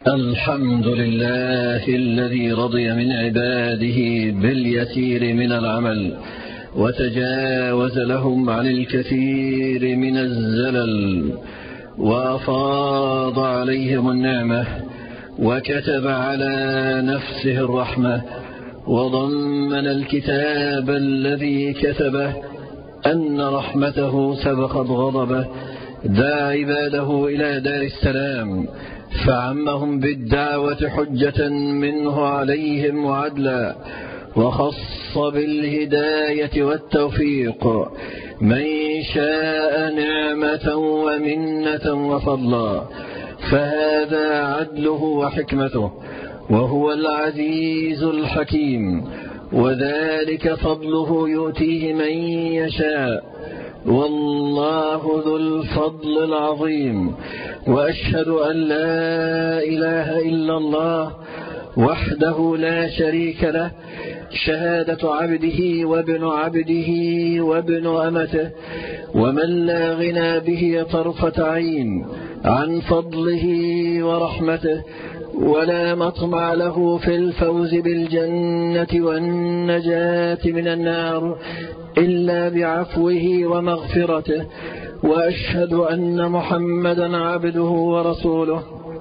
الحمد لله الذي رضي من عباده باليسير من العمل وتجاوز لهم عن الكثير من الزلل، وأفاض عليهم النعمة، وكتب على نفسه الرحمة، وضمن الكتاب الذي كتبه أن رحمته سبقت غضبه، دعا عباده إلى دار السلام، فعمهم بالدعوة حجة منه عليهم وعدلا، وخص بالهداية والتوفيق من شاء نعمة ومنة وفضلا، فهذا عدله وحكمته، وهو العزيز الحكيم، وذلك فضله يؤتيه من يشاء، والله ذو الفضل العظيم. وأشهد أن لا إله إلا الله وحده لا شريك له، شهادة عبده وابن عبده وابن أمته، ومن لا غنى به طرفة عين عن فضله ورحمته، ولا مطمع له في الفوز بالجنة والنجاة من النار إلا بعفوه ومغفرته. وأشهد أن محمدا عبده ورسوله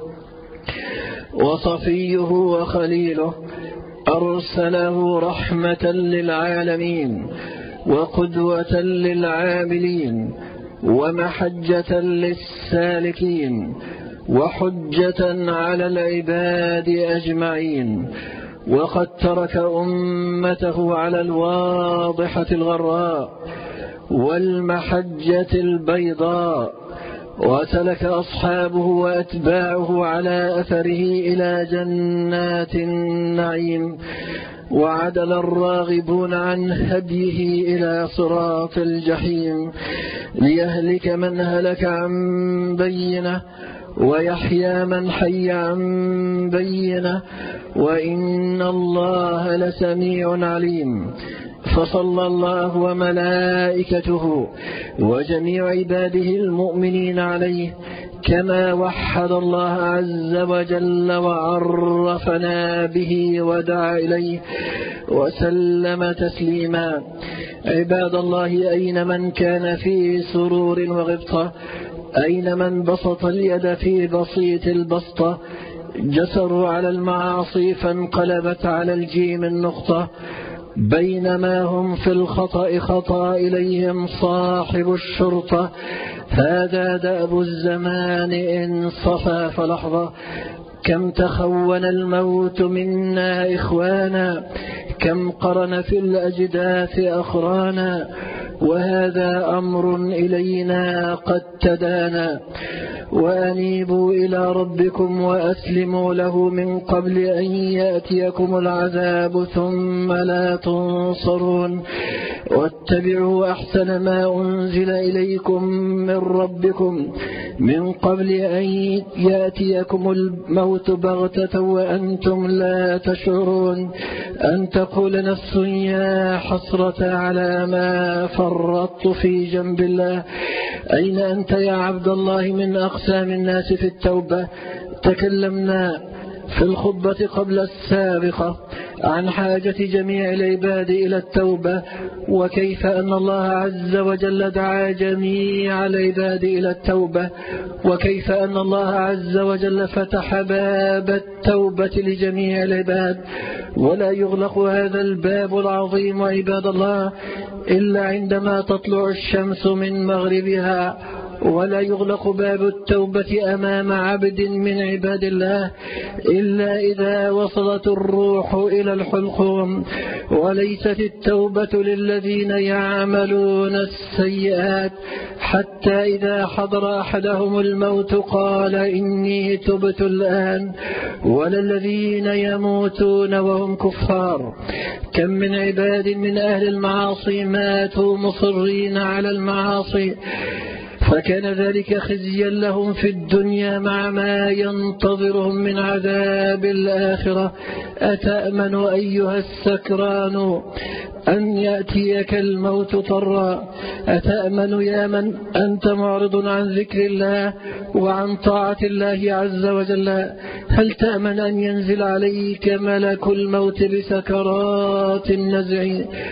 وصفيه وخليله، أرسله رحمة للعالمين وقدوة للعاملين ومحجة للسالكين وحجة على العباد أجمعين، وقد ترك أمته على الواضحة الغراء والمحجة البيضاء، وسلك أصحابه وأتباعه على أثره إلى جنات النعيم، وعدل الراغبون عن هديه إلى صراط الجحيم، ليهلك من هلك عن بينه ويحيى من حي عن بينه، وإن الله لسميع عليم. فصلى الله وملائكته وجميع عباده المؤمنين عليه، كما وحد الله عز وجل وعرفنا به ودعا إليه، وسلم تسليما. عباد الله، أين من كان في سرور وغبطة؟ أين من بسط اليد في بسيط البسطة؟ جسروا على المعاصي فانقلبت على الجيم النقطة، بينما هم في الخطأ خطأ إليهم صاحب الشرطة. هذا دأب الزمان إن صفى فلحظة، كم تخون الموت منا إخوانا، كم قرن في الأجداث أخرانا، وهذا أمر إلينا قد تدانا. وأنيبوا إلى ربكم وأسلموا له من قبل أن يأتيكم العذاب ثم لا تنصرون، واتبعوا أحسن ما أنزل إليكم من ربكم من قبل أن يأتيكم الموت بغتة وأنتم لا تشعرون، أن تقول نفس يا حسرة على ما فرطت في جنب الله. أين أنت يا عبد الله من أقسام الناس في التوبة؟ تكلمنا في الخطبة قبل السابقة عن حاجة جميع العباد إلى التوبة، وكيف أن الله عز وجل دعا جميع العباد إلى التوبة، وكيف أن الله عز وجل فتح باب التوبة لجميع العباد، ولا يغلق هذا الباب العظيم عباد الله إلا عندما تطلع الشمس من مغربها، ولا يغلق باب التوبة أمام عبد من عباد الله إلا إذا وصلت الروح إلى الحلقوم. وليست التوبة للذين يعملون السيئات حتى إذا حضر أحدهم الموت قال إني تبت الآن، ولا الذين يموتون وهم كفار. كم من عباد من أهل المعاصي ماتوا مصرين على المعاصي، فكان ذلك خزيا لهم في الدنيا مع ما ينتظرهم من عذاب الآخرة. أتأمن أيها السكران أن يأتيك الموت طرا. أتأمن يا من أنت معرض عن ذكر الله وعن طاعة الله عز وجل؟ هل تأمن أن ينزل عليك ملك الموت بسكرات النزع؟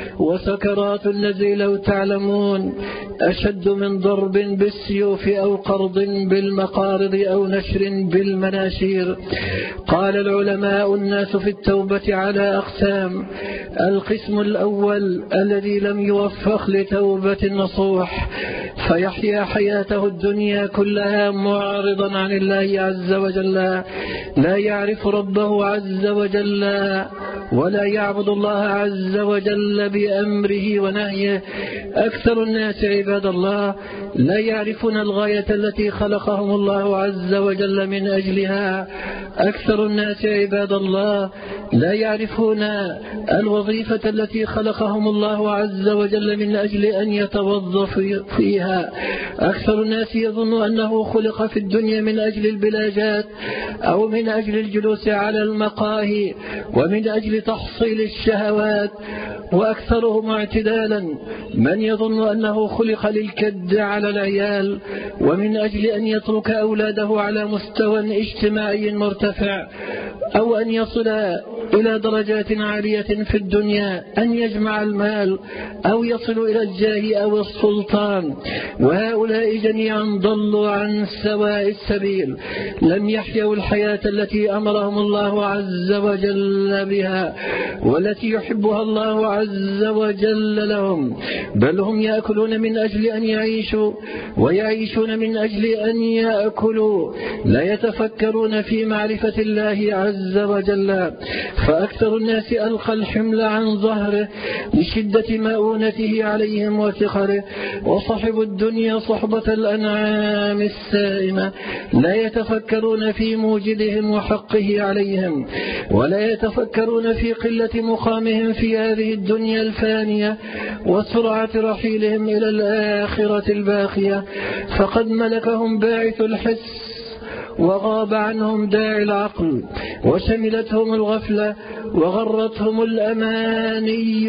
وسكرات النزع لو تعلمون أشد من ضرب بالسيوف أو قرض بالمقارض أو نشر بالمناشير. قال العلماء: الناس في التوبة على أقسام. القسم الأول الذي لم يوفق لتوبة النصوح فيحيا حياته الدنيا كلها معرضا عن الله عز وجل، لا يعرف ربه عز وجل ولا يعبد الله عز وجل بأمره ونهيه. أكثر الناس عباد الله لا يعرفون الغاية التي خلقهم الله عز وجل من أجلها. أكثر الناس عباد الله لا يعرفون الوظيفة التي خلقهم الله عز وجل من أجل أن يتوظف فيها. أكثر الناس يظن أنه خلق في الدنيا من أجل البلاجات أو من أجل الجلوس على المقاهي ومن أجل تحصيل الشهوات. وأكثرهم اعتدالا من يظن أنه خلق للكد على العيال ومن أجل أن يترك أولاده على مستوى اجتماعي مرتفع، أو أن يصل إلى درجات عالية في الدنيا، أن يجمع المال أو يصل إلى الجاه أو السلطان. وهؤلاء جميعا ضلوا عن سواء السبيل، لم يحيوا الحياة التي أمرهم الله عز وجل بها والتي يحبها الله عز وجل لهم، بل هم يأكلون من أجل أن يعيشوا ويعيشون من أجل أن يأكلوا، لا يتفكرون في معرفة الله عز وجل. فأكثر الناس ألقى الحمل عن ظهره لشدة مؤونته عليهم وثقله، وصحبوا الدنيا صحبة الأنعام السائمة، لا يتفكرون في موجدهم وحقه عليهم، ولا يتفكرون في قلة مقامهم في هذه الدنيا الفانية وسرعة رحيلهم إلى الآخرة الباقية. فقد ملكهم باعث الحس وغاب عنهم داعي العقل، وشملتهم الغفلة وغرتهم الأماني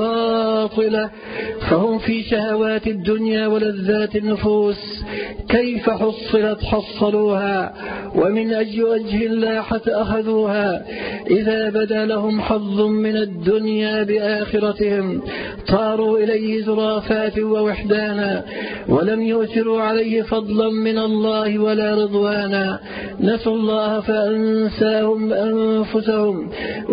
الباطلة، فهم في شهوات الدنيا ولذات النفوس كيف حصلت حصلوها، ومن أجل وجه لاحت أخذوها. إذا بدا لهم حظ من الدنيا بآخرتهم طاروا إليه زرافات ووحدانا، ولم يؤثروا عليه فضلا من الله ولا رضوانا. نسوا الله فأنساهم أنفسهم،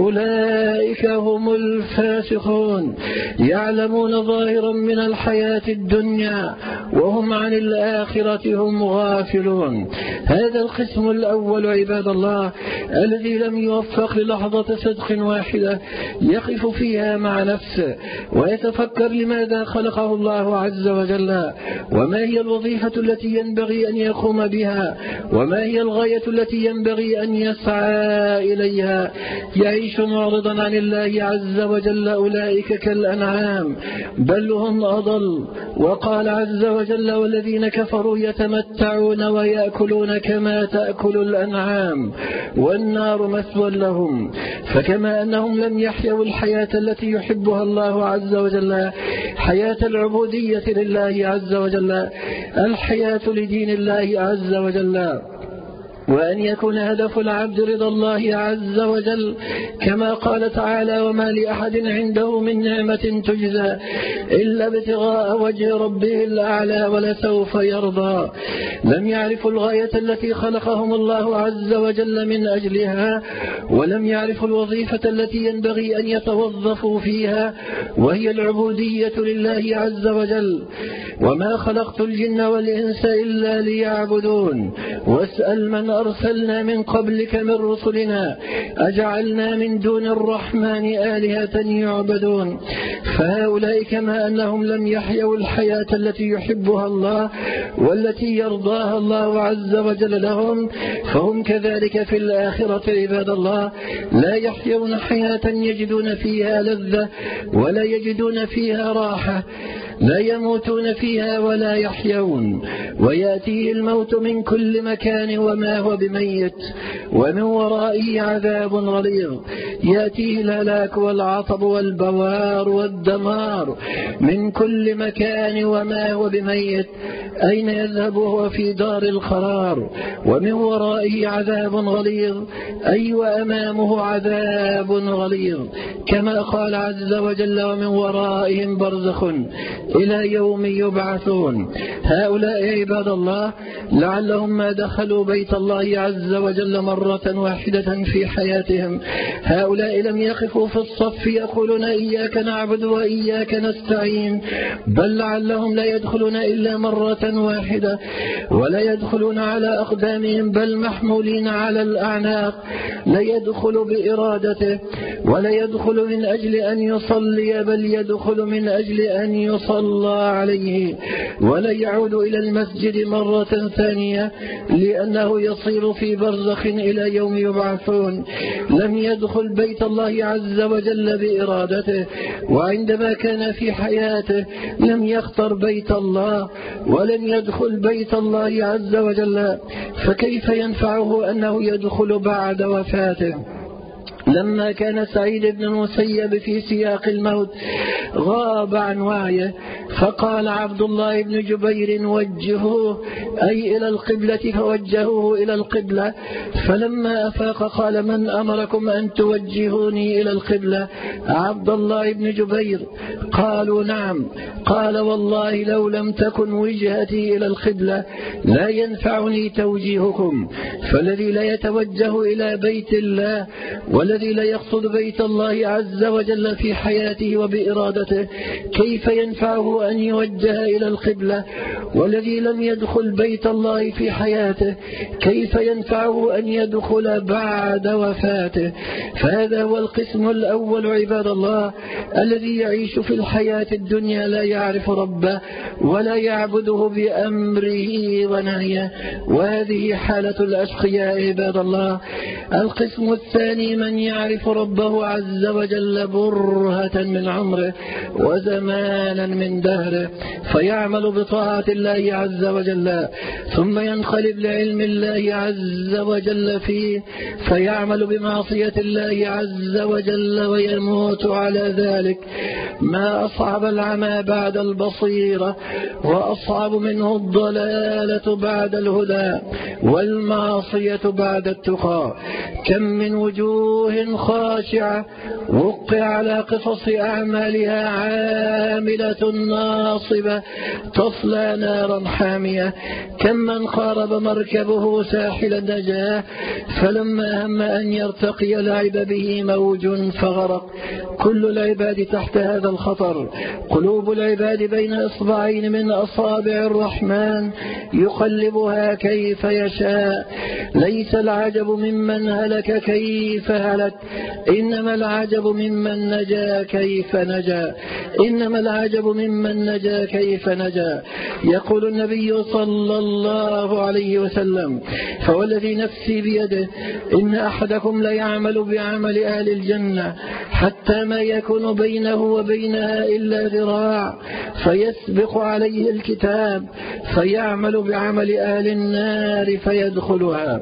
أولئك هم الفاسقون، يعلمون ظاهرا من الحياة الدنيا وهم عن الآخرة هم غافلون. هذا القسم الأول عباد الله الذي لم يوفق للحظة صدق واحدة يقف فيها مع نفسه ويتفكر لماذا خلقه الله عز وجل، وما هي الوظيفة التي ينبغي أن يقوم بها، وما هي الغاية التي ينبغي أن يسعى إليها. يعيش معرضا عن الله عز وجل، أولئك كالأنعام بل هم أضل. وقال عز وجل: والذين كفروا يتمتعون ويأكلون كما تأكل الأنعام والنار مثوى لهم. فكما أنهم لم يحيوا الحياة التي يحبها الله عز وجل، حياة العبودية لله عز وجل، الحياة لدين الله عز وجل، وأن يكون هدف العبد رضا الله عز وجل، كما قال تعالى: وما لأحد عنده من نعمة تجزى إلا ابتغاء وجه ربه الأعلى ولسوف يرضى. لم يعرفوا الغاية التي خلقهم الله عز وجل من أجلها، ولم يعرفوا الوظيفة التي ينبغي أن يتوظفوا فيها، وهي العبودية لله عز وجل. وما خلقت الجن والإنس إلا ليعبدون. واسأل من أرسلنا من قبلك من رسلنا أجعلنا من دون الرحمن آلهة يعبدون. فهؤلاء كما أنهم لم يحيوا الحياة التي يحبها الله والتي يرضاها الله عز وجل لهم، فهم كذلك في الآخرة عباد الله، لا يحيون حياة يجدون فيها لذة ولا يجدون فيها راحة. لا يموتون فيها ولا يحيون، ويأتيه الموت من كل مكان وما هو بميت، ومن ورائه عذاب غليظ. يأتيه الهلاك والعطب والبوار والدمار من كل مكان وما هو بميت. أين يذهب وهو في دار القرار؟ ومن ورائه عذاب غليظ، أي وأمامه عذاب غليظ، كما قال عز وجل: ومن ورائهم برزخ إلى يوم يبعثون. هؤلاء عباد الله لعلهم ما دخلوا بيت الله عز وجل مرة واحدة في حياتهم. هؤلاء لم يقفوا في الصف يقولون إياك نعبد وإياك نستعين، بل لعلهم لا يدخلون إلا مرة واحدة، ولا يدخلون على أقدامهم بل محمولين على الأعناق. لا يدخل بإرادته، ولا يدخل من أجل أن يصلي، بل يدخل من أجل أن يصلى عليه، ولا يعود إلى المسجد مرة ثانية لأنه يصير في برزخ إلى يوم يبعثون. لم يدخل بيت الله عز وجل بإرادته، وعندما كان في حياته لم يختر بيت الله ولم يدخل بيت الله عز وجل، فكيف ينفعه أنه يدخل بعد وفاته؟ لما كان سعيد بن المسيب في سياق الموت غاب عن وعيه، فقال عبد الله بن جبير: وجهوه، أي إلى القبلة، فوجهوه إلى القبلة. فلما أفاق قال: من أمركم أن توجهوني إلى القبلة؟ عبد الله بن جبير. قالوا: نعم. قال: والله لو لم تكن وجهتي إلى القبلة لا ينفعني توجيهكم. فالذي لا يتوجه إلى بيت الله والذي لا يقصد بيت الله عز وجل في حياته وبإرادته كيف ينفعه أن يوجه إلى القبلة؟ والذي لم يدخل بيت الله في حياته كيف ينفعه أن يدخل بعد وفاته؟ فهذا هو القسم الأول عباد الله، الذي يعيش في الحياة الدنيا لا يعرف ربه ولا يعبده بأمره ونهيه، وهذه حالة الأشقياء عباد الله. القسم الثاني من يعرف ربه عز وجل برهة من عمره وزمانا من دهره، فيعمل بطاعة الله عز وجل، ثم ينقلب لعلم الله عز وجل فيه فيعمل بمعصية الله عز وجل ويموت على ذلك. ما أصعب العمى بعد البصيرة، وأصعب منه الضلالة بعد الهدى، والمعصية بعد التقى. كم من وجوه خاشعة وقع على قصص أعمالها عاملة ناصبة تصلى نارا حامية. كم من قارب مركبه ساحل النجاة فلما هم أن يرتقي لعب به موج فغرق. كل العباد تحت هذا الخطر. قلوب العباد بين إصبعين من أصابع الرحمن يقلبها كيف يشاء. ليس العجب ممن هلك كيف هلك، إنما العجب ممن نجا كيف نجا، إنما العجب ممن نجا كيف نجا. يقول النبي صلى الله عليه وسلم: فوالذي نفسي بيده إن أحدكم ليعمل بعمل أهل الجنة حتى ما يكون بينه وبينها إلا ذراع، فيسبق عليه الكتاب فيعمل بعمل أهل النار فيدخلها.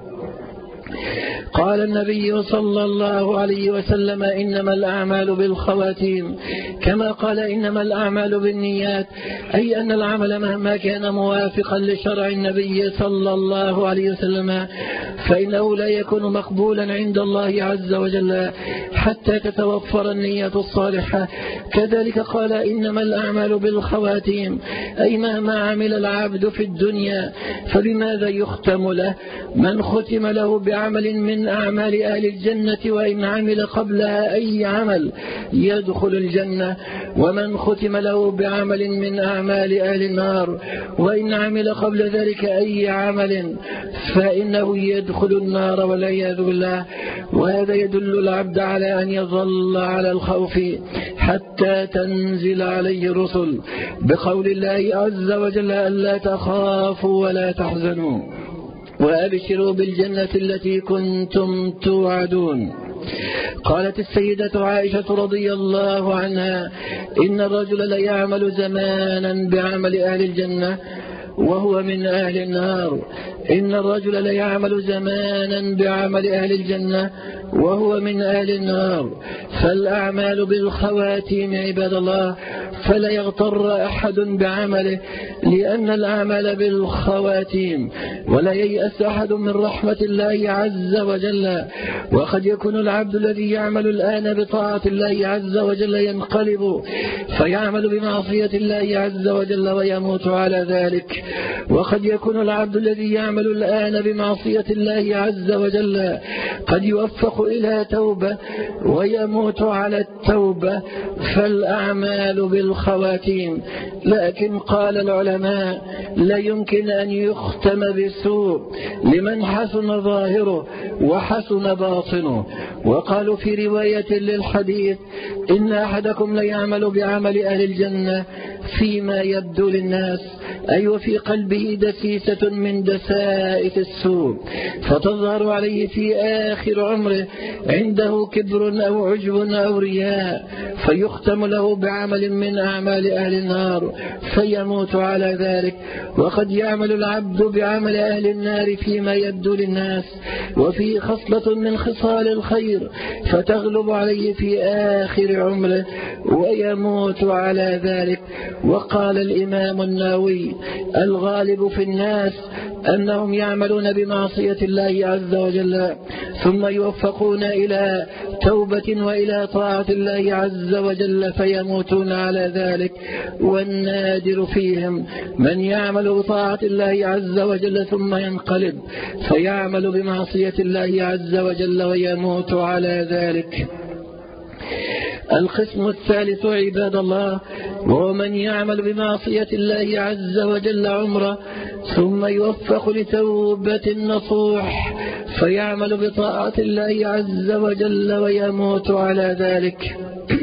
قال النبي صلى الله عليه وسلم: إنما الأعمال بالخواتيم، كما قال: إنما الأعمال بالنيات، أي أن العمل مهما كان موافقا لشرع النبي صلى الله عليه وسلم فإنه لا يكون مقبولا عند الله عز وجل حتى تتوفر النية الصالحة. كذلك قال: إنما الأعمال بالخواتيم، أي مهما عمل العبد في الدنيا فبماذا يختم له؟ من ختم له بعمل من أعمال أهل الجنة وإن عمل قبلها أي عمل يدخل الجنة، ومن ختم له بعمل من أعمال أهل النار وإن عمل قبل ذلك أي عمل فإنه يدخل النار والعياذ بالله. وهذا يدل العبد على أن يظل على الخوف حتى تنزل عليه الرسل بقول الله عز وجل: ألا تخافوا ولا تحزنوا وأبشروا بالجنة التي كنتم توعدون. قالت السيدة عائشة رضي الله عنها: إن الرجل ليعمل زمانا بعمل أهل الجنة وهو من أهل النار. إن الرجل ليعمل زمانا بعمل أهل الجنة وهو من أهل النار. فالأعمال بالخواتيم عباد الله، فلا يغتر أحد بعمله، لأن الأعمال بالخواتيم، ولا ييأس أحد من رحمة الله عز وجل. وقد يكون العبد الذي يعمل الآن بطاعة الله عز وجل ينقلب فيعمل بمعصية الله عز وجل ويموت على ذلك. وقد يكون العبد الذي يعمل الآن بمعصية الله عز وجل قد يوفق إلى توبة ويموت على التوبة. فالأعمال بالخواتيم. لكن قال العلماء: لا يمكن أن يختم بسوء لمن حسن ظاهره وحسن باطنه. وقالوا في رواية للحديث: إن أحدكم ليعمل بعمل أهل الجنة فيما يبدو للناس، أي وفي قلبه دسيسة من دسائس السوء، فتظهر عليه في آخر عمره عنده كبر أو عجب أو رياء، فيختم له بعمل من أعمال أهل النار فيموت على ذلك. وقد يعمل العبد بعمل أهل النار فيما يبدو للناس وفيه خصلة من خصال الخير فتغلب عليه في آخر عمره ويموت على ذلك. وقال الإمام النووي: الغالب في الناس أنهم يعملون بمعصية الله عز وجل ثم يوفقون إلى توبة وإلى طاعة الله عز وجل فيموتون على ذلك. والنادر فيهم من يعمل بطاعة الله عز وجل ثم ينقلب فيعمل بمعصية الله عز وجل ويموت على ذلك. القسم الثالث عباد الله، وهو من يعمل بمعصية الله عز وجل عمره ثم يوفق لتوبة نصوح فيعمل بطاعة الله عز وجل ويموت على ذلك.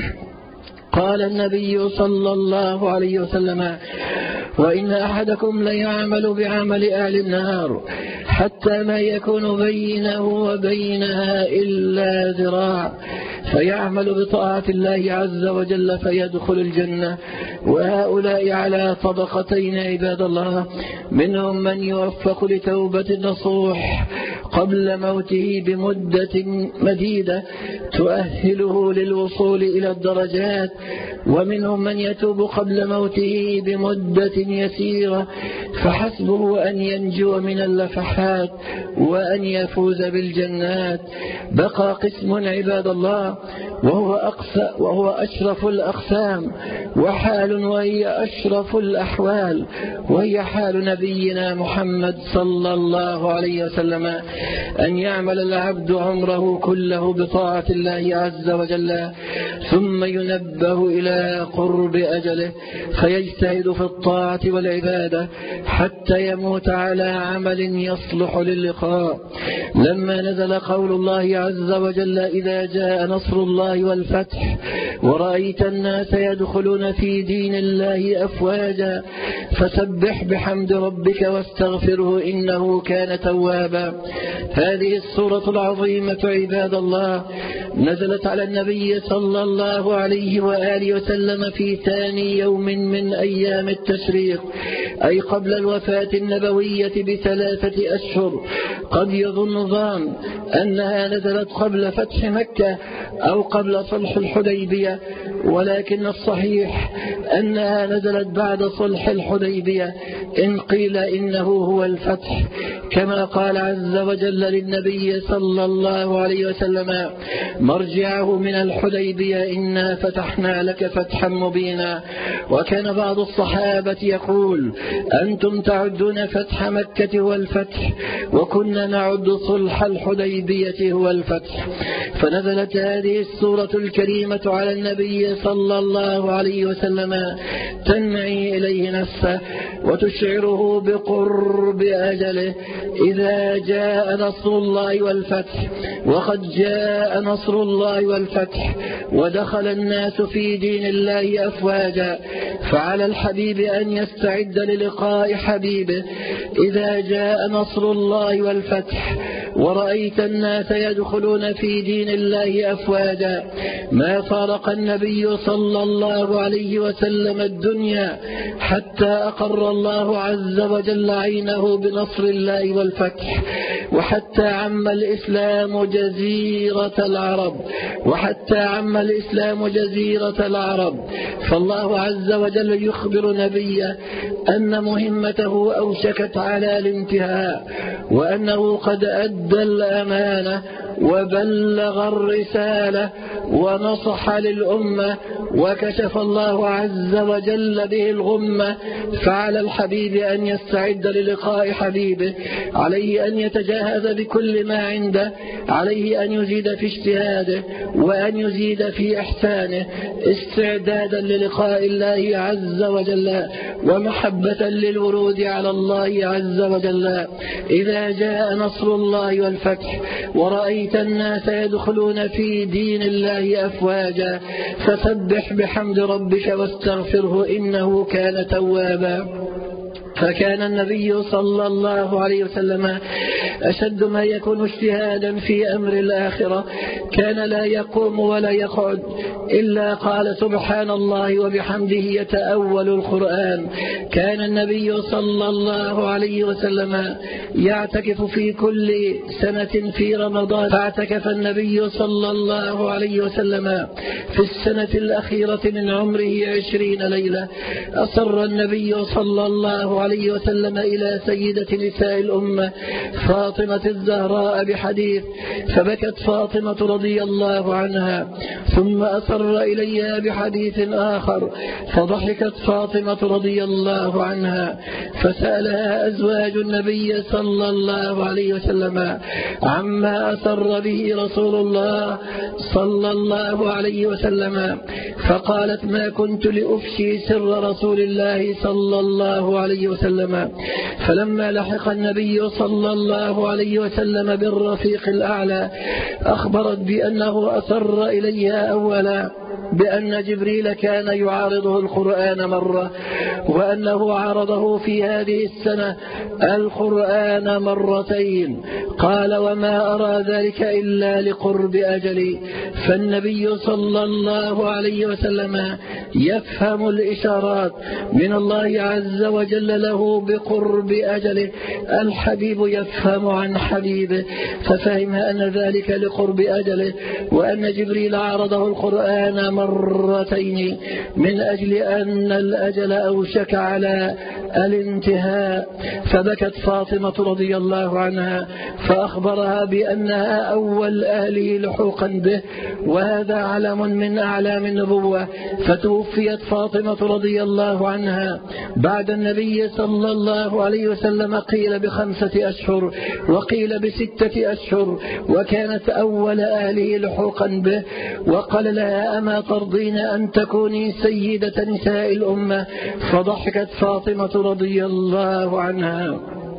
قال النبي صلى الله عليه وسلم: وإن أحدكم ليعمل بعمل أهل النار حتى ما يكون بينه وبينها إلا ذراع فيعمل بطاعة الله عز وجل فيدخل الجنة. وهؤلاء على طبقتين عباد الله: منهم من يوفق لتوبة نصوح قبل موته بمدة مديدة تؤهله للوصول إلى الدرجات، ومنهم من يتوب قبل موته بمدة يسيرة فحسبه أن ينجو من اللفحات وأن يفوز بالجنات. بقى قسم عباد الله وهو أشرف الأقسام وحال وهي أشرف الأحوال، وهي حال نبينا محمد صلى الله عليه وسلم: أن يعمل العبد عمره كله بطاعة الله عز وجل ثم ينبه إلى قرب أجله فيجتهد في الطاعة والعبادة حتى يموت على عمل يصلح للقاء. لما نزل قول الله عز وجل: إذا جاء نصر الله والفتح ورأيت الناس يدخلون في دين الله أفواجا فسبح بحمد ربك واستغفره إنه كان توابا. هذه السورة العظيمة عباد الله نزلت على النبي صلى الله عليه وآله وسلم في ثاني يوم من أيام التشريق، أي قبل الوفاة النبوية ب3 أشهر. قد يظن ظان أنها نزلت قبل فتح مكة أو قبل صلح الحديبية، ولكن الصحيح أنها نزلت بعد صلح الحديبية، إن قيل إنه هو الفتح، كما قال عز وجل للنبي صلى الله عليه وسلم: مرجعه من الحديبية إنا فتحنا لك فتحا مبينا. وكان بعض الصحابة يقول: أنتم تعدون فتح مكة هو الفتح وكنا نعد صلح الحديبية هو الفتح. فنزلت هذه السورة الكريمة على النبي صلى الله عليه وسلم تنعي إليه نفسه وتشعره بقرب أجله. إذا جاء نصر الله والفتح، وقد جاء نصر الله والفتح ودخل الناس في دين الله أفواجا، فعلى الحبيب أن يستعد للقاء حبيبه. إذا جاء نصر الله والفتح ورأيت الناس يدخلون في دين الله أفواجا. ما فارق النبي صلى الله عليه وسلم الدنيا حتى أقر الله عز وجل عينه بنصر الله والفتح، وحتى عم الإسلام جزيرة العرب. فالله عز وجل يخبر نبيه أن مهمته أوشكت على الانتهاء، وأنه قد أدى الأمانة وبلغ الرسالة ونصح للأمة، وكشف الله عز وجل به الغمة. فعلى الحبيب أن يستعد للقاء حبيبه، عليه أن يتجاهز بكل ما عنده، عليه أن يزيد في اجتهاده وأن يزيد في إحسانه استعدادا للقاء الله عز وجل ومحبة للورود على الله عز وجل. إذا جاء نصر الله والفتح ورأيت الناس يدخلون في دين الله أفواجا فسبح بحمد ربك واستغفره إنه كان توابا. فكان النبي صلى الله عليه وسلم أشد ما يكون اجتهادا في أمر الآخرة، كان لا يقوم ولا يقعد إلا قال سبحان الله وبحمده يتأول القرآن. كان النبي صلى الله عليه وسلم يعتكف في كل سنة في رمضان، فاعتكف النبي صلى الله عليه وسلم في السنة الأخيرة من عمره 20 ليلة. أصر النبي صلى الله عليه وسلم إلى سيدة نساء الأمة فاطمة الزهراء بحديث، فبكت فاطمة رضي الله عنها، ثم أصر إليها بحديث آخر فضحكت فاطمة رضي الله عنها، فسألها أزواج النبي صلى الله عليه وسلم عما أسر به رسول الله صلى الله عليه وسلم، فقالت ما كنت لأفشي سر رسول الله صلى الله عليه وسلم. فلما لحق النبي صلى الله عليه وسلم بالرفيق الأعلى أخبرت بأنه أسر إليها أولا بأن جبريل كان يعارضه القرآن مرة، وأنه عارضه في هذه السنة القرآن مرتين. قال وما أرى ذلك إلا لقرب أجلي. فالنبي صلى الله عليه وسلم يفهم الإشارات من الله عز وجل له بقرب أجله. الحبيب يفهم عن حبيبه، ففهم أن ذلك لقرب أجله، وأن جبريل عارضه القرآن مرتين من أجل أن الأجل أوشك على الانتهاء. فبكت فاطمة رضي الله عنها فأخبرها بأنها أول أهله لحوقا به، وهذا علم من أعلام النبوة. فتوفيت فاطمة رضي الله عنها بعد النبي صلى الله عليه وسلم، قيل ب5 أشهر وقيل ب6 أشهر، وكانت أول أهله لحوقا به. وقال لها أما ترضين أن تكوني سيدة نساء الأمة؟ فضحكت فاطمة رضي الله عنها.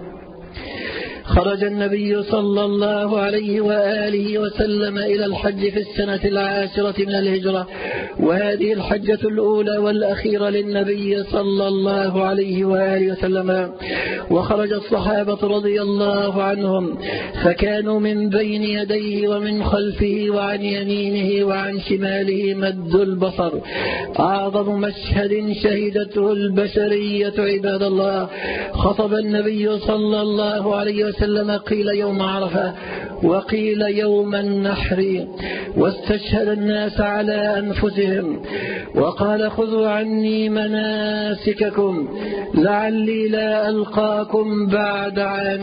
خرج النبي صلى الله عليه وآله وسلم إلى الحج في السنة 10 من الهجرة، وهذه الحجة الأولى والأخيرة للنبي صلى الله عليه وآله وسلم. وخرج الصحابة رضي الله عنهم فكانوا من بين يديه ومن خلفه وعن يمينه وعن شماله مد البصر. أعظم مشهد شهدته البشرية عباد الله. خطب النبي صلى الله عليه وسلم قيل يوم عرفة وقيل يوم النحر، واستشهد الناس على أنفسهم وقال خذوا عني مناسككم لعلي لا ألقاكم بعد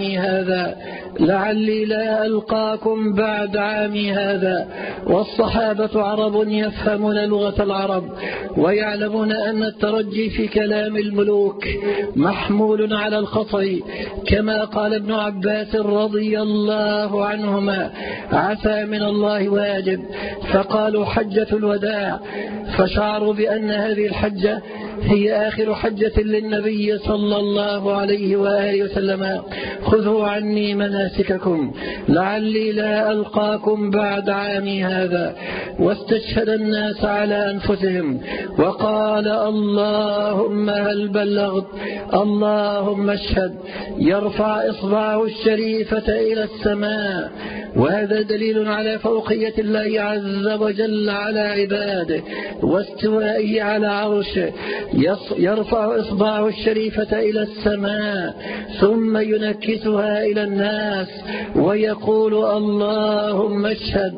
عامي هذا. والصحابة عرب يفهمون لغة العرب ويعلمون أن الترجي في كلام الملوك محمول على القطع، كما قال ابن عباس رضي الله عنهما عسى من الله واجب. فقالوا حجة الوداع، فشعروا بأن هذه الحجة هي آخر حجة للنبي صلى الله عليه وآله وسلم. خذوا عني مناسككم لعلي لا ألقاكم بعد عامي هذا. واستشهد الناس على أنفسهم وقال اللهم هل بلغت اللهم اشهد. يرفع إصبعه الشريفة إلى السماء، وهذا دليل على فوقية الله عز وجل على عباده واستوائه على عرشه. يرفع إصبعه الشريفة إلى السماء ثم ينكسها إلى الناس ويقول اللهم اشهد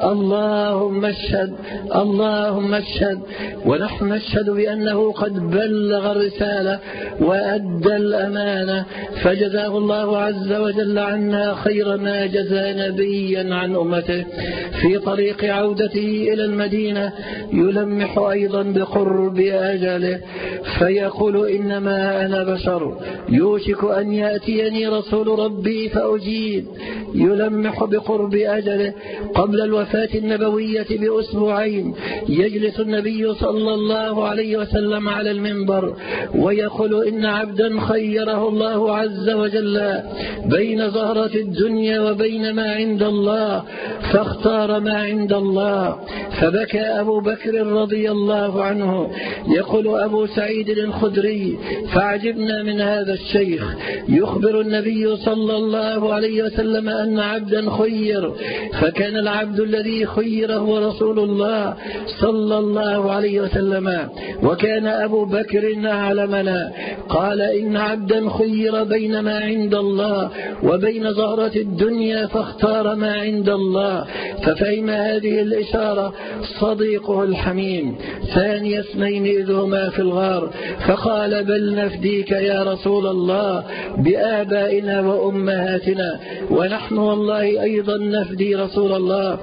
اللهم اشهد اللهم اشهد. ونحن نشهد بأنه قد بلغ الرسالة وأدى الأمانة، فجزاه الله عز وجل عنا خير ما جزى نبيا عن أمته. في طريق عودته إلى المدينة يلمح أيضا بقرب أجله فيقول إنما أنا بشر يوشك أن يأتيني رسول ربي فأجيب. يلمح بقرب أجله. قبل الوفاة النبوية بأسبوعين يجلس النبي صلى الله عليه وسلم على المنبر ويقول إن عبدا خيره الله عز وجل بين زهرة الدنيا وبين ما عند الله فاختار ما عند الله. فبكى أبو بكر رضي الله عنه. يقول أبو سعيد الخدري فعجبنا من هذا الشيخ يخبر النبي صلى الله عليه وسلم أن عبدا خير، فكان العبد الذي خير هو رسول الله صلى الله عليه وسلم، وكان أبو بكر أعلمنا. قال إن عبدا خير بين ما عند الله وبين زهرة الدنيا فاختار ما عند الله. ففهم هذه الإشارة صديقه الحميم ثاني اثنين إذ هما في الغار فقال بل نفديك يا رسول الله بآبائنا وأمهاتنا، ونحن والله أيضا نفدي رسول الله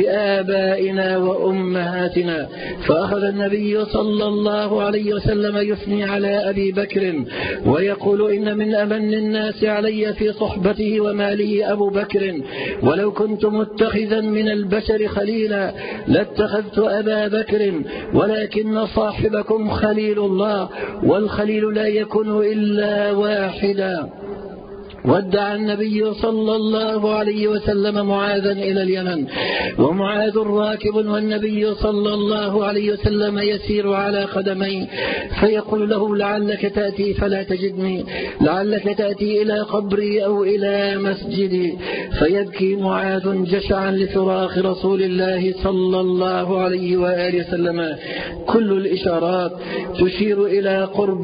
بآبائنا وأمهاتنا. فأخذ النبي صلى الله عليه وسلم يثني على أبي بكر ويقول إن من أمن الناس علي في صحبته وماله أبو بكر، ولو كنت متخذا من البشر خليلا لاتخذت أبا بكر، ولكن صاحبكم خليل الله والخليل لا يكون إلا واحدا. ودع النبي صلى الله عليه وسلم معاذا إلى اليمن، ومعاذ راكب والنبي صلى الله عليه وسلم يسير على قدميه فيقول له لعلك تأتي فلا تجدني، لعلك تأتي إلى قبري أو إلى مسجدي. فيبكي معاذ جشعا لفراق رسول الله صلى الله عليه وآله وسلم. كل الإشارات تشير إلى قرب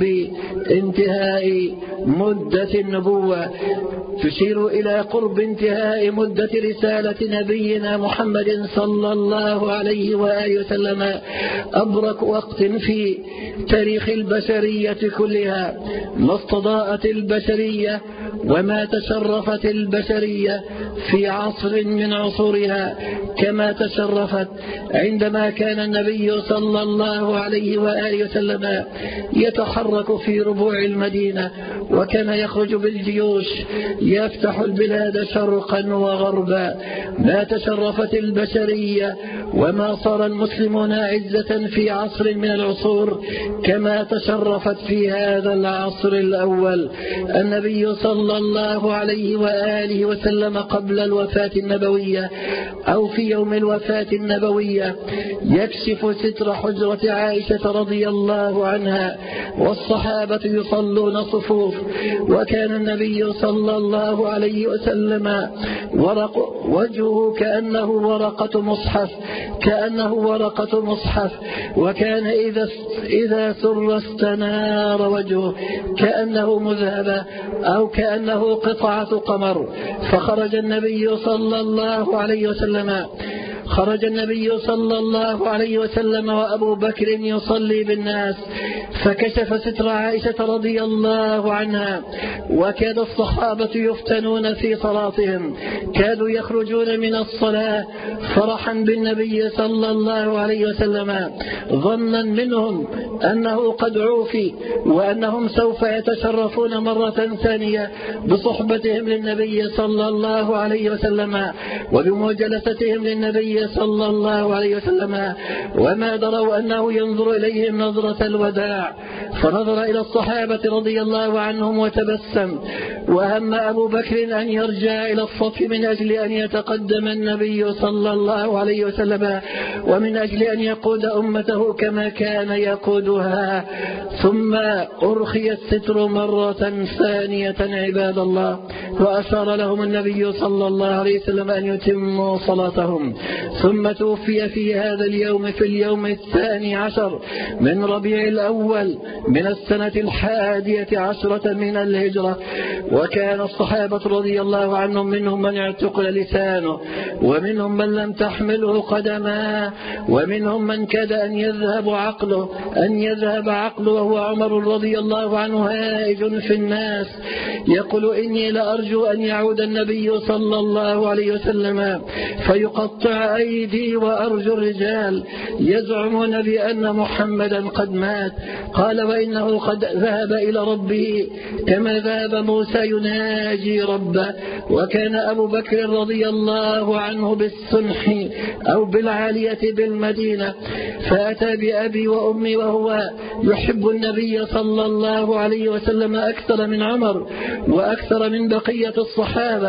انتهاء مدة النبوة، تشير إلى قرب انتهاء مدة رسالة نبينا محمد صلى الله عليه وآله وسلم. أبرك وقت في تاريخ البشرية كلها، ما استضاءت البشرية وما تشرفت البشرية في عصر من عصورها كما تشرفت عندما كان النبي صلى الله عليه وآله وسلم يتحرك في ربوع المدينة، وكان يخرج بالجيوش يفتح البلاد شرقا وغربا. ما تشرفت البشرية وما صار المسلمون عزة في عصر من العصور كما تشرفت في هذا العصر الأول. النبي صلى الله عليه وآله وسلم قبل الوفاة النبوية أو في يوم الوفاة النبوية يكشف ستر حجرة عائشة رضي الله عنها والصحابة يصلون صفوف، وكان النبي صلى الله عليه وسلم وجهه كأنه ورقة مصحف، كأنه ورقة مصحف، وكان إذا سر استنار وجهه كأنه مذهب أو كأنه قطعة قمر. فخرج النبي صلى الله عليه وسلم وأبو بكر يصلي بالناس فكشف ستر عائشة رضي الله عنها، وكاد الصحابة يفتنون في صلاتهم، كادوا يخرجون من الصلاة فرحا بالنبي صلى الله عليه وسلم ظنا منهم أنه قد عوفي وأنهم سوف يتشرفون مرة ثانية بصحبتهم للنبي صلى الله عليه وسلم وبمجالستهم للنبي النبي صلى الله عليه وسلم وما دروا أنه ينظر إليهم نظرة الوداع، فنظر إلى الصحابة رضي الله عنهم وتبسم. وهم أبو بكر أن يرجع إلى الصف من أجل أن يتقدم النبي صلى الله عليه وسلم ومن أجل أن يقود أمته كما كان يقودها. ثم أرخي الستر مرة ثانية عباد الله، وأشار لهم النبي صلى الله عليه وسلم أن يتموا صلاتهم. ثم توفي في هذا اليوم في اليوم 12 من ربيع الأول من السنة 11 من الهجرة. وكان الصحابة رضي الله عنهم منهم من اعتقل لسانه، ومنهم من لم تحمله قدماه، ومنهم من كاد أن يذهب عقله وهو عمر رضي الله عنه هائج في الناس يقول إني لأرجو أن يعود النبي صلى الله عليه وسلم فيقطع أيدي وأرجو الرجال يزعمون بأن محمدا قد مات. قال وإنه قد ذهب إلى ربه كما ذهب موسى يناجي ربه. وكان أبو بكر رضي الله عنه بالسنح أو بالعالية بالمدينة، فأتى بأبي وأمي وهو يحب النبي صلى الله عليه وسلم أكثر من عمر وأكثر من بقية الصحابة،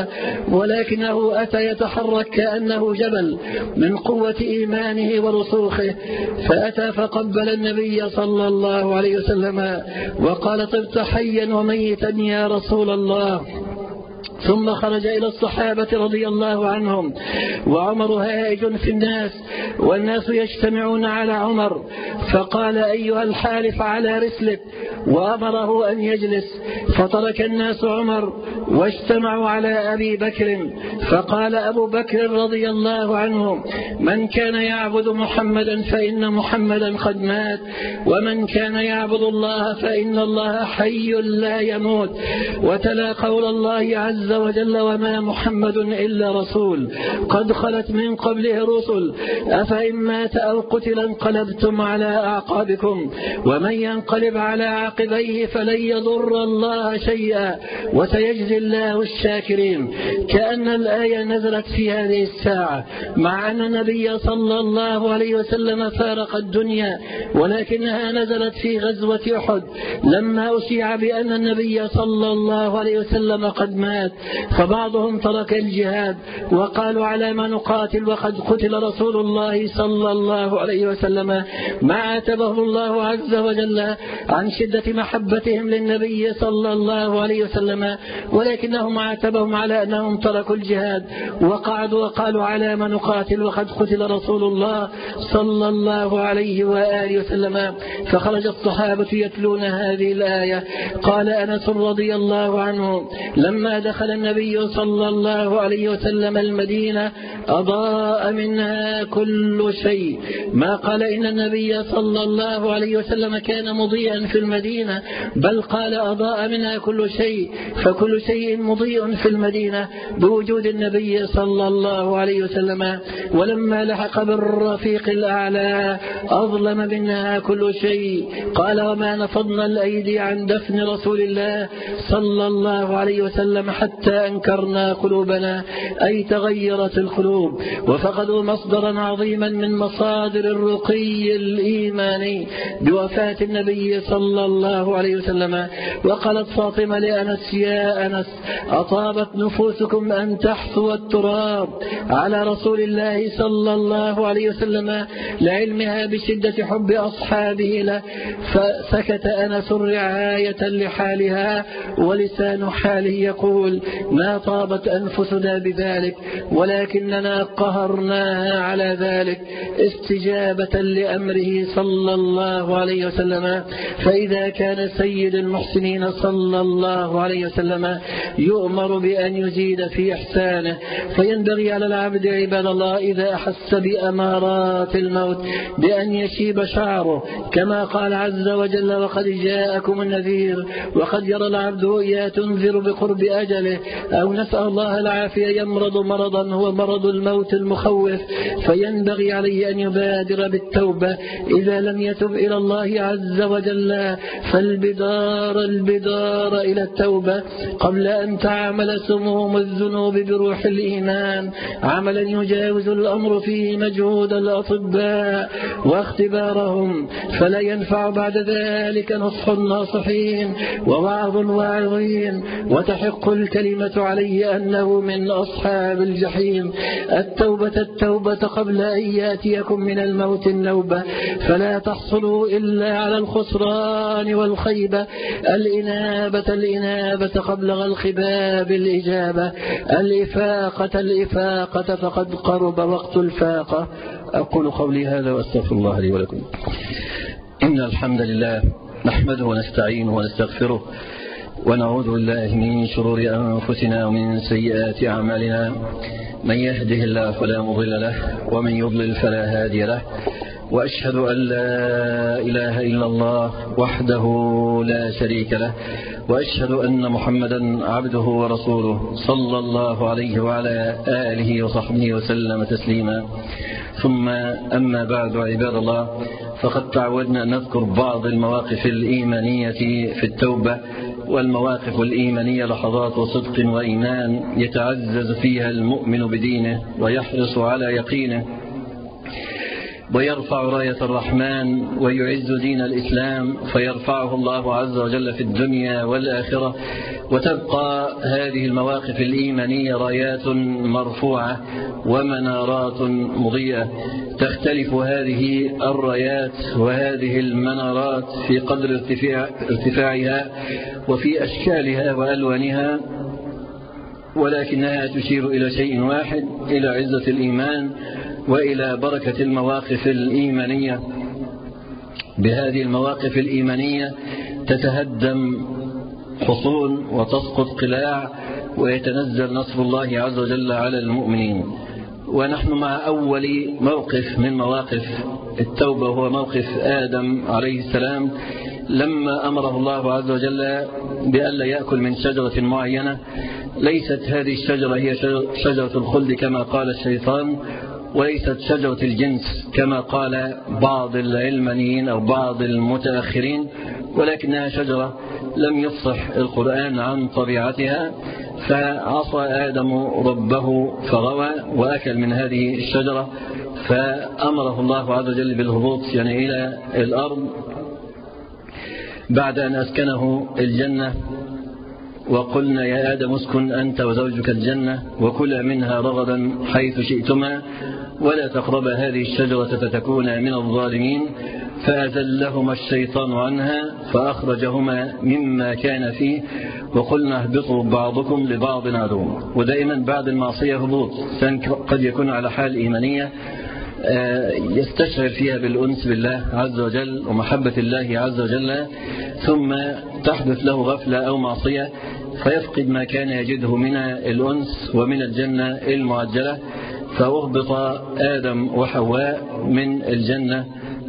ولكنه أتى يتحرك كأنه جبل من قوة إيمانه ورسوخه. فأتى فقبل النبي صلى الله عليه وسلم وقال طبت حيا وميتا يا رسول الله. ثم خرج إلى الصحابة رضي الله عنهم وعمر هائج في الناس والناس يجتمعون على عمر، فقال أيها الحالف على رسلك، وأمره أن يجلس. فترك الناس عمر واجتمعوا على أبي بكر، فقال أبو بكر رضي الله عنه من كان يعبد محمدا فإن محمدا قد مات، ومن كان يعبد الله فإن الله حي لا يموت. وتلا قول الله عز وجل وما محمد إلا رسول قد خلت من قبله رسل أفإن مات أو قتل انقلبتم على أعقابكم ومن ينقلب على عقبيه فلن يضر الله شيئا وسيجزي الله الشاكرين. كأن الآية نزلت في هذه الساعة مع أن النبي صلى الله عليه وسلم فارق الدنيا، ولكنها نزلت في غزوة أحد لما أشيع بأن النبي صلى الله عليه وسلم قد مات، فبعضهم ترك الجهاد وقالوا على ما نقاتل وقد قتل رسول الله صلى الله عليه وسلم، ما عاتبه الله عز وجل عن شدة محبتهم للنبي صلى الله عليه وسلم، ولكنهم عاتبهم على أنهم تركوا الجهاد وقعدوا وقالوا على ما نقاتل وقد قتل رسول الله صلى الله عليه وآله وسلم. فخرج الصحابة يتلون هذه الآية. قال أنس رضي الله عنه لما دخل النبي صلى الله عليه وسلم المدينة أضاء منها كل شيء، ما قال إن النبي صلى الله عليه وسلم كان مضيئا في المدينة، بل قال أضاء منها كل شيء، فكل شيء مضيء في المدينة بوجود النبي صلى الله عليه وسلم. ولما لحق بالرفيق الأعلى أظلم منها كل شيء. قال وما نفضنا الأيدي عن دفن رسول الله صلى الله عليه وسلم حتى أنكرنا قلوبنا، أي تغيرت القلوب وفقدوا مصدرا عظيما من مصادر الرقي الإيماني بوفاة النبي صلى الله عليه وسلم. وقالت فاطمة لأنس يا أنس أطابت نفوسكم أن تحثوا التراب على رسول الله صلى الله عليه وسلم لعلمها بشدة حب أصحابه له. فسكت أنس رعاية لحالها ولسان حاله يقول ما طابت أنفسنا بذلك ولكننا قهرناها على ذلك استجابة لأمره صلى الله عليه وسلم. فإذا كان سيد المحسنين صلى الله عليه وسلم يؤمر بأن يزيد في إحسانه، فينبغي على العبد عباد الله إذا أحس بأمارات الموت بأن يشيب شعره كما قال عز وجل وقد جاءكم النذير. وقد يرى العبد رؤيا تنذر بقرب أجله أو نسأل الله العافية يمرض مرضا هو مرض الموت المخوف، فينبغي عليه أن يبادر بالتوبة إذا لم يتب إلى الله عز وجل البدار إلى التوبة قبل أن تعمل سموم الذنوب بروح الإيمان عملا يجاوز الأمر فيه مجهود الأطباء واختبارهم، فلا ينفع بعد ذلك نصح الناصحين ووعظ الواعظين، وتحق الكلمة عليه أنه من أصحاب الجحيم. التوبة قبل أن يأتيكم من الموت النوبة، فلا تحصلوا إلا على الخسران والخيبة. الإنابة قبل غلق باب الإجابة. الإفاقة فقد قرب وقت الفاقة. أقول قولي هذا وأستغفر الله لي ولكم. إن الحمد لله نحمده ونستعينه ونستغفره ونعوذ بالله من شرور أنفسنا ومن سيئات أعمالنا، من يهده الله فلا مضل له ومن يضلل فلا هادي له، وأشهد أن لا إله إلا الله وحده لا شريك له، وأشهد أن محمدا عبده ورسوله صلى الله عليه وعلى آله وصحبه وسلم تسليما. ثم أما بعد، عباد الله، فقد تعودنا أن نذكر بعض المواقف الإيمانية في التوبة. والمواقف الإيمانية لحظات صدق وإيمان يتعزز فيها المؤمن بدينه ويحرص على يقينه ويرفع راية الرحمن ويعز دين الإسلام، فيرفعه الله عز وجل في الدنيا والآخرة. وتبقى هذه المواقف الإيمانية رايات مرفوعة ومنارات مضيئة. تختلف هذه الرايات وهذه المنارات في قدر ارتفاعها وفي أشكالها وألوانها، ولكنها تشير إلى شيء واحد، إلى عزة الإيمان وإلى بركة المواقف الإيمانية. بهذه المواقف الإيمانية تتهدم حصون وتسقط قلاع ويتنزل نصر الله عز وجل على المؤمنين. ونحن مع أول موقف من مواقف التوبة، هو موقف آدم عليه السلام لما أمره الله عز وجل بألا يأكل من شجرة معينة. ليست هذه الشجرة هي شجرة الخلد كما قال الشيطان، وليست شجرة الجنس كما قال بعض العلمانيين أو بعض المتأخرين، ولكنها شجرة لم يفصح القرآن عن طبيعتها. فعصى آدم ربه فغوى وأكل من هذه الشجرة، فأمره الله عز وجل بالهبوط إلى الأرض بعد أن أسكنه الجنة. وقلنا يا آدم اسكن أنت وزوجك الجنة وكلا منها رغدا حيث شئتما ولا تقربا هذه الشجرة فتكونا من الظالمين. فأزلهما الشيطان عنها فأخرجهما مما كان فيه وقلنا اهبطوا بعضكم لبعض عدو. ودائما بعد المعصية هبوط، قد يكون على حال إيمانية يستشعر فيها بالأنس بالله عز وجل ومحبة الله عز وجل، ثم تحدث له غفلة أو معصية فيفقد ما كان يجده من الأنس ومن الجنة المعجلة. فأهبط آدم وحواء من الجنة،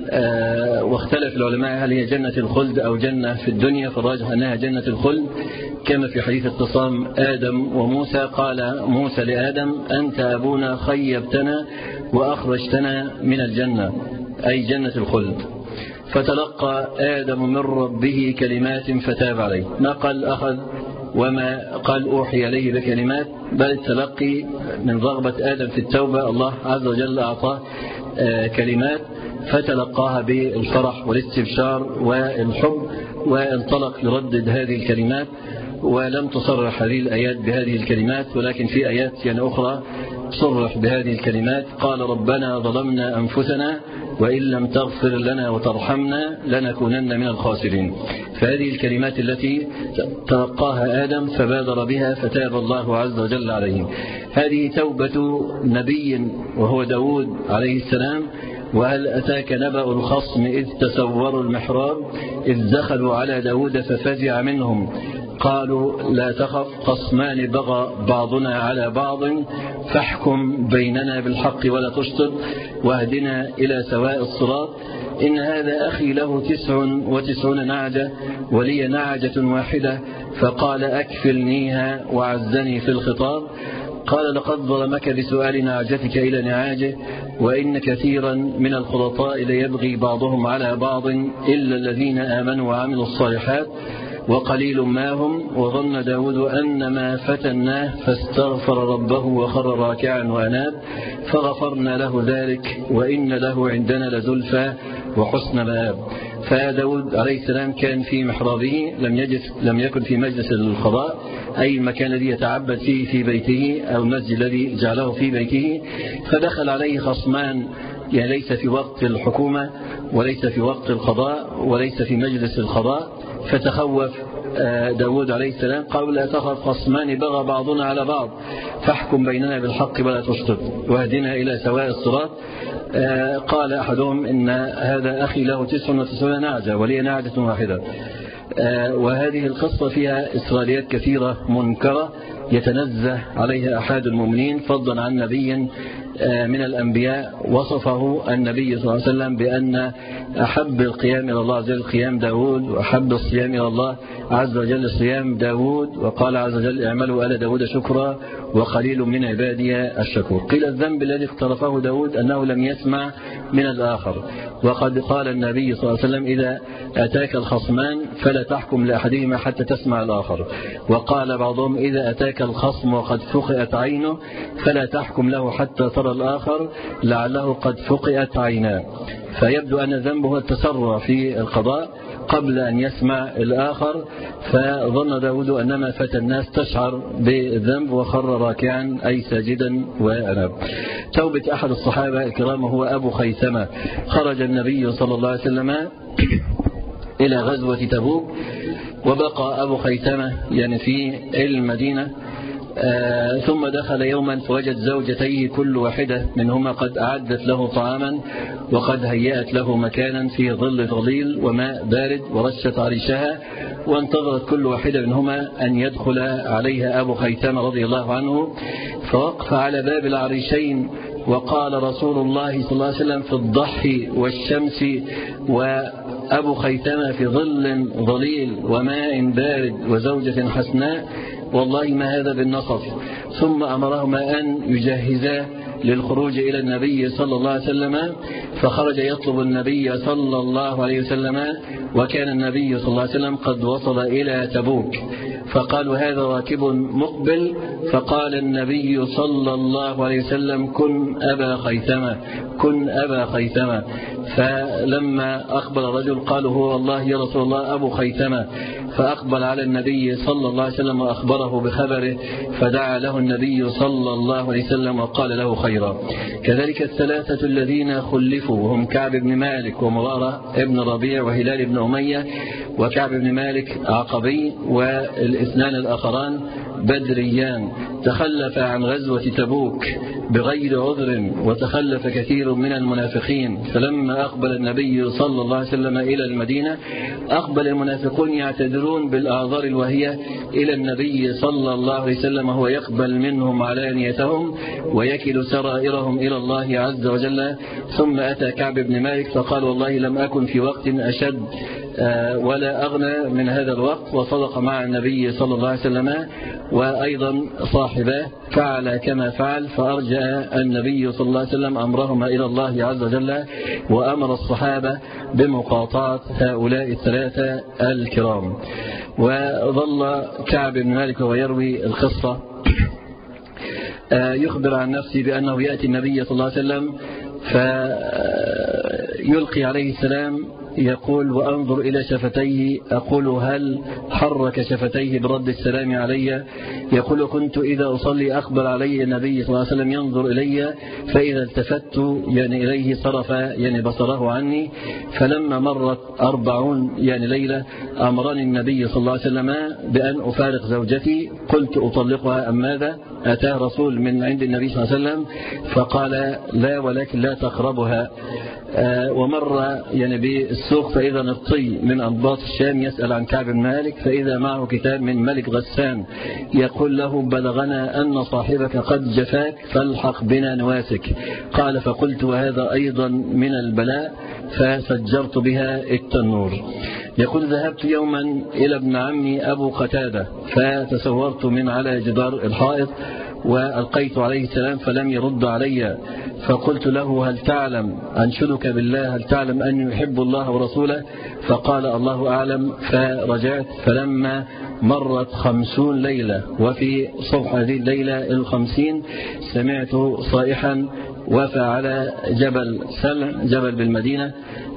واختلف العلماء هل هي جنة الخلد أو جنة في الدنيا، فالراجح أنها جنة الخلد كما في حديث اختصام آدم وموسى. قال موسى لآدم أنت أبونا خيبتنا وأخرجتنا من الجنة، أي جنة الخلد. فتلقى آدم من ربه كلمات فتاب عليه، ما قال أخذ وما قال أوحي إليه بكلمات، بل التلقي من رغبة آدم في التوبة. الله عز وجل أعطاه كلمات فتلقاها بالفرح والاستبشار والحب، وانطلق لردد هذه الكلمات. ولم تصرح هذه الآيات بهذه الكلمات، ولكن في آيات أخرى صرح بهذه الكلمات. قال ربنا ظلمنا أنفسنا وإن لم تغفر لنا وترحمنا لنكونن من الخاسرين. فهذه الكلمات التي تلقاها آدم فبادر بها فتاب الله عز وجل عليه. هذه توبة نبي وهو داود عليه السلام. وهل أتاك نبأ الخصم إذ تسوروا المحراب إذ دخلوا على داود ففزع منهم قالوا لا تخف خصمان بغى بعضنا على بعض فاحكم بيننا بالحق ولا تشطط واهدنا إلى سواء الصراط. إن هذا أخي له 99 نعجة ولي نعجة واحدة فقال أكفلنيها وعزني في الخطاب. قال لقد ظلمك بسؤال نعجتك إلى نعاجه وإن كثيرا من الخلطاء ليبغي بعضهم على بعض إلا الذين آمنوا وعملوا الصالحات وقليل ما هم. وظن داود أن ما فتناه فاستغفر ربه وخر راكعا وأناب فغفرنا له ذلك وإن له عندنا لزلفى وحسن مآب. فداود عليه السلام كان في محرابه لم يكن في مجلس القضاء، أي المكان الذي يتعبد فيه في بيته أو المسجد الذي جعله في بيته. فدخل عليه خصمان، يعني ليس في وقت الحكومة وليس في وقت القضاء وليس في مجلس القضاء. فتخوف داود عليه السلام، قال لا تخف خصمان بغى بعضنا على بعض فاحكم بيننا بالحق ولا تشطط واهدنا إلى سواء الصراط. قال أحدهم إن هذا أخي له 99 نعجة ولي نعجة واحدة. وهذه القصة فيها إسرائيليات كثيرة منكرة يتنزه عليها أحد المؤمنين، فضلا عن نبي من الأنبياء وصفه النبي صلى الله عليه وسلم بأن أحب القيام إلى الله عز وجل قيام داود، وأحب الصيام إلى الله عز وجل صيام داود. وقال عز وجل اعملوا آل داود شكرا وقليل من عبادي الشكور. قيل الذنب الذي اقترفه داود أنه لم يسمع من الآخر، وقد قال النبي صلى الله عليه وسلم إذا أتاك الخصمان فلا تحكم لأحدهما حتى تسمع الآخر. وقال بعضهم إذا أتاك الخصم وقد فقئت عينه فلا تحكم له حتى ترى الآخر لعله قد فقئت عيناه. فيبدو أن ذنبه التسرع في القضاء قبل أن يسمع الآخر، فظن داود أنما فتى الناس تشعر بالذنب وخر راكعا أي ساجدا وأناب. توبة أحد الصحابة الكرام هو أبو خيثمة. خرج النبي صلى الله عليه وسلم إلى غزوة تبوك وبقى أبو خيثمة يعني في المدينة. ثم دخل يوما فوجد زوجتيه كل واحدة منهما قد أعدت له طعاما وقد هيأت له مكانا فيه ظل ظليل وماء بارد ورشت عريشها، وانتظرت كل واحدة منهما أن يدخل عليها أبو خيثمة رضي الله عنه. فوقف على باب العريشين وقال رسول الله صلى الله عليه وسلم في الضحي والشمس وأبو خيثمة في ظل ظليل وماء بارد وزوجة حسناء والله ما هذا بالنصف. ثم أمرهما أن يجهزا للخروج إلى النبي صلى الله عليه وسلم، فخرج يطلب النبي صلى الله عليه وسلم وكان النبي صلى الله عليه وسلم قد وصل إلى تبوك. فقالوا هذا راكب مقبل، فقال النبي صلى الله عليه وسلم كن أبا خيثمة كن أبا خيثمة. فلما أقبل الرجل قالوا هو والله يا رسول الله أبو خيثمة، فأقبل على النبي صلى الله عليه وسلم وأخبره بخبره، فدعا له النبي صلى الله عليه وسلم وقال له خيرا. كذلك الثلاثة الذين خلفوا وهم كعب بن مالك ومرارة ابن ربيع وهلال بن أمية وكعب بن مالك عقبي، والاثنان الآخران بدريان، تخلف عن غزوة تبوك بغير عذر وتخلف كثير من المنافقين. فلما أقبل النبي صلى الله عليه وسلم إلى المدينة أقبل المنافقون يعتذرون بالأعذار الوهية إلى النبي صلى الله عليه وسلم، هو يقبل منهم علانيتهم ويكل سرائرهم إلى الله عز وجل. ثم أتى كعب بن مالك فقال والله لم أكن في وقت أشد ولا أغنى من هذا الوقت، وصدق مع النبي صلى الله عليه وسلم. وأيضا صاحباه فعل كما فعل، فأرجع النبي صلى الله عليه وسلم أمرهما إلى الله عز وجل وأمر الصحابة بمقاطعة هؤلاء الثلاثة الكرام. وظل كعب بن مالك ويروي القصة يخبر عن نفسه بأنه يأتي النبي صلى الله عليه وسلم فيلقي عليه السلام يقول وأنظر إلى شفتيه أقول هل حرك شفتيه برد السلام علي؟ يقول كنت إذا أصلي أقبل علي النبي صلى الله عليه وسلم ينظر إلي، فإذا التفت يعني إليه صرف يعني بصره عني. فلما مرت 40 يعني ليلة أمرني النبي صلى الله عليه وسلم بأن أفارق زوجتي، قلت أطلقها أم ماذا؟ أتاه رسول من عند النبي صلى الله عليه وسلم فقال لا ولكن لا تقربها. ومر يعني بالسوق فإذا نبطي من أنباط الشام يسأل عن كعب بن مالك، فإذا معه كتاب من ملك غسان يقول له بلغنا أن صاحبك قد جفاك فالحق بنا نواسك. قال فقلت وهذا أيضا من البلاء، فسجرت بها التنور. يقول ذهبت يوما إلى ابن عمي أبو قتادة فتسورت من على جدار الحائط وألقيت عليه السلام فلم يرد علي، فقلت له هل تعلم أنشدك بالله هل تعلم أن يحب الله ورسوله؟ فقال الله أعلم. فرجعت فلما مرت 50 ليلة وفي صبح هذه الليلة 50 سمعت صائحا وفى على جبل سلع جبل بالمدينة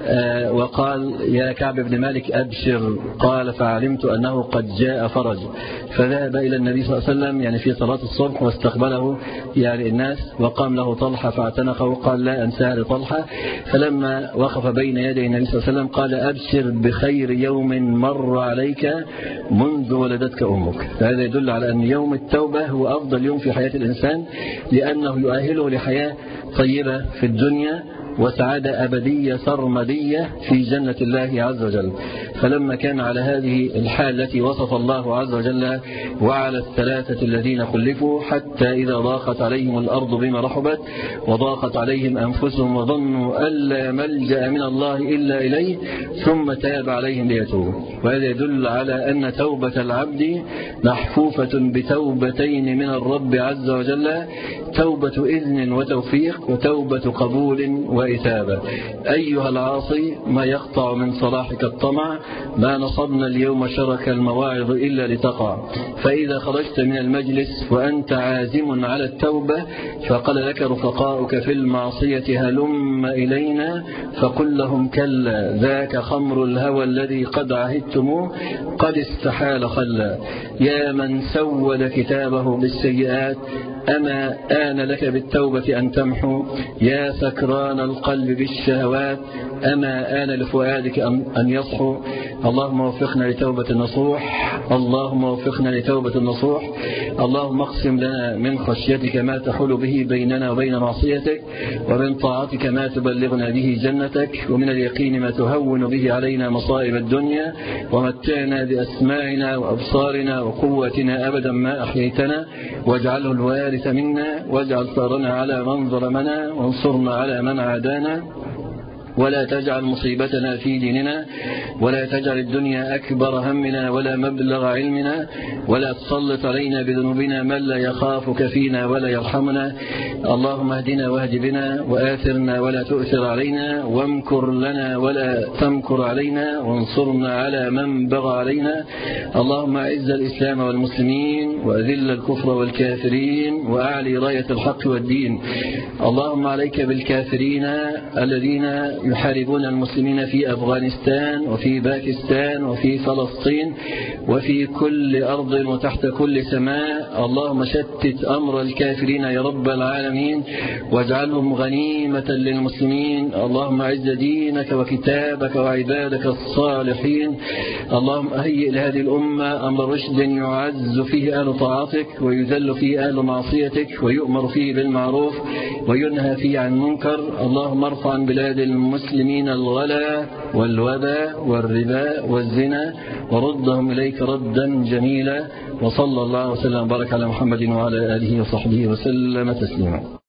وقال يا كعب بن مالك أبشر. قال فعلمت أنه قد جاء فرج، فذهب إلى النبي صلى الله عليه وسلم يعني في صلاة الصبح واستقبله يعني الناس، وقام له طلحة فاعتنقه وقال لا أنساه لطلحة. فلما وقف بين يدي النبي صلى الله عليه وسلم قال أبشر بخير يوم مر عليك منذ ولدتك أمك. فهذا يدل على أن يوم التوبة هو أفضل يوم في حياة الإنسان، لأنه يؤهله لحياة طيبة في الدنيا وسعادة أبدية سرمدية في جنة الله عز وجل. فلما كان على هذه الحال التي وصف الله عز وجل وعلى الثلاثة الذين خلفوا حتى إذا ضاقت عليهم الأرض بما رحبت وضاقت عليهم أنفسهم وظنوا ألا ملجأ من الله إلا إليه ثم تاب عليهم ليتوبوا. وهذا يدل على أن توبة العبد محفوفة بتوبتين من الرب عز وجل، توبة إذن وتوفيق وتوبة قبول وإثابة. أيها العاصي ما يقطع من صلاحك الطمع، ما نصبنا اليوم شرك المواعظ إلا لتقع. فإذا خرجت من المجلس وأنت عازم على التوبة فقال لك رفقاؤك في المعصية هلم إلينا فقل لهم كلا ذاك خمر الهوى الذي قد عهدتموه قد استحال خلا. يا من سود كتابه بالسيئات أما آن لك بالتوبة أن تمحو؟ يا سكران القلب بالشهوات أما آن لفؤادك أن يصحو؟ اللهم وفقنا لتوبة النصوح، اللهم وفقنا لتوبة النصوح. اللهم اقسم لنا من خشيتك ما تحول به بيننا وبين معصيتك، ومن طاعتك ما تبلغنا به جنتك، ومن اليقين ما تهون به علينا مصائب الدنيا، ومتعنا بأسماعنا وأبصارنا وقوتنا أبدا ما أحييتنا، واجعله الوارث منا، واجعل ثارنا على من ظلمنا، وانصرنا على من عادانا، ولا تجعل مصيبتنا في ديننا، ولا تجعل الدنيا أكبر همنا ولا مبلغ علمنا، ولا تسلط علينا بذنوبنا من لا يخافك فينا ولا يرحمنا. اللهم اهدنا واهد بنا، وآثرنا ولا تؤثر علينا، وامكر لنا ولا تمكر علينا، وانصرنا على من بغى علينا. اللهم أعز الإسلام والمسلمين، وأذل الكفر والكافرين، وأعلي راية الحق والدين. اللهم عليك بالكافرين الذين يحاربون المسلمين في أفغانستان وفي باكستان وفي فلسطين وفي كل أرض وتحت كل سماء. اللهم شتت أمر الكافرين يا رب العالمين، واجعلهم غنيمة للمسلمين. اللهم أعز دينك وكتابك وعبادك الصالحين. اللهم أهيئ لهذه الأمة أمر رشد يعز فيه أهل طاعتك ويذل فيه أهل معصيتك، ويؤمر فيه بالمعروف وينهى فيه عن المنكر. اللهم ارفع عن بلاد المسلمين الغلا والوبا والربا والزنا، وردهم إليك ردا جميلا. وصلى الله وسلم وبارك على محمد وعلى آله وصحبه وسلم تسليما.